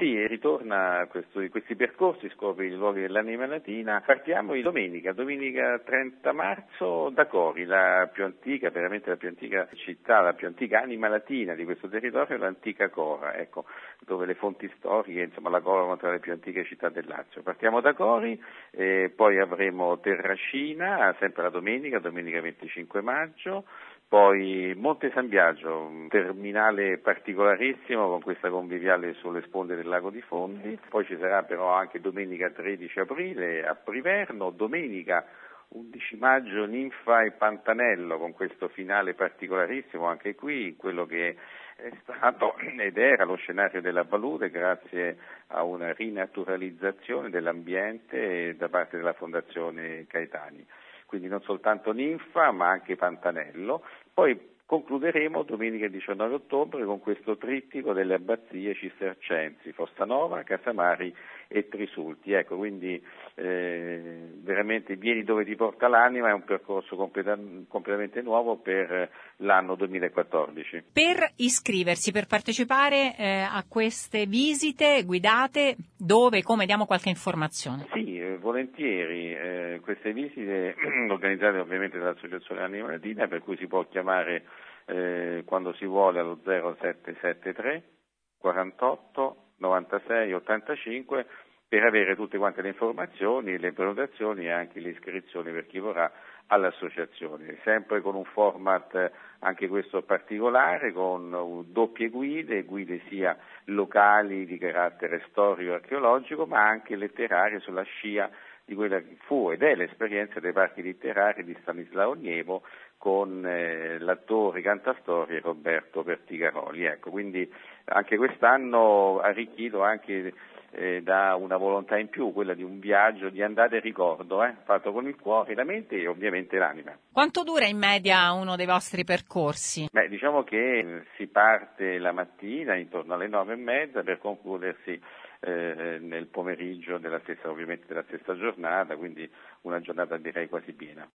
Sì, ritorna questi percorsi, scopri i luoghi dell'anima latina. Partiamo di domenica 30 marzo da Cori, la più antica, veramente la più antica città, la più antica anima latina di questo territorio è l'antica Cora, ecco, dove le fonti storiche, insomma la Cora è una tra le più antiche città del Lazio. Partiamo da Cori, poi avremo Terracina, sempre la domenica 25 maggio, poi Monte San Biagio, un terminale particolarissimo con questa conviviale sulle sponde del lago di Fondi, poi ci sarà però anche domenica 13 aprile a Priverno, domenica 11 maggio Ninfa e Pantanello con questo finale particolarissimo, anche qui quello che è stato ed era lo scenario della palude grazie a una rinaturalizzazione dell'ambiente da parte della Fondazione Caetani. Quindi non soltanto Ninfa ma anche Pantanello. Poi concluderemo domenica 19 ottobre con questo trittico delle abbazie cistercensi, Fossanova, Casamari e Trisulti. Ecco, quindi veramente vieni dove ti porta l'anima, è un percorso completamente nuovo per l'anno 2014. Per iscriversi, per partecipare a queste visite guidate, dove, come, diamo qualche informazione? Sì, volentieri, queste visite organizzate ovviamente dall'Associazione Anima Latina, per cui si può chiamare quando si vuole allo 0773 48 96 85 per avere tutte quante le informazioni, le prenotazioni e anche le iscrizioni per chi vorrà all'associazione, sempre con un format anche questo particolare, con doppie guide sia locali di carattere storico-archeologico, ma anche letterarie sulla scia di quella che fu ed è l'esperienza dei parchi letterari di Stanislao Nievo con l'attore cantastorie Roberto Pertigaroli. Ecco, quindi anche quest'anno arricchito anche da una volontà in più, quella di un viaggio di andata e ricordo, fatto con il cuore, la mente e ovviamente l'anima. Quanto dura in media uno dei vostri percorsi? Diciamo che si parte la mattina intorno alle 9:30 per concludersi nel pomeriggio ovviamente della stessa giornata, quindi una giornata direi quasi piena.